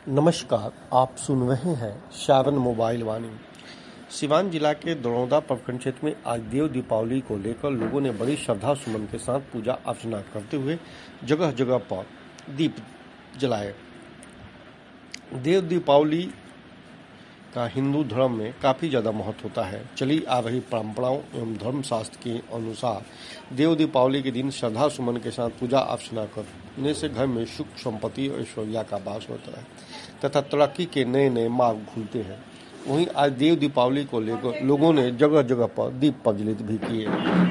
नमस्कार, आप सुन रहे हैं सावन मोबाइल वाणी। सिवान जिला के दरौदा प्रखंड क्षेत्र में आज देव दीपावली को लेकर लोगों ने बड़ी श्रद्धा सुमन के साथ पूजा अर्चना करते हुए जगह जगह पर दीप जलाए। देव दीपावली का हिंदू धर्म में काफ़ी ज़्यादा महत्व होता है। चली आ रही परंपराओं एवं धर्मशास्त्र के अनुसार देव दीपावली के दिन श्रद्धा सुमन के साथ पूजा अर्चना करने से घर में सुख संपत्ति और ऐश्वर्या का वास होता है तथा तरक्की के नए नए मार्ग खुलते हैं। वहीं आज देव दीपावली को लेकर लोगों ने जगह जगह पर दीप प्रज्वलित भी किए।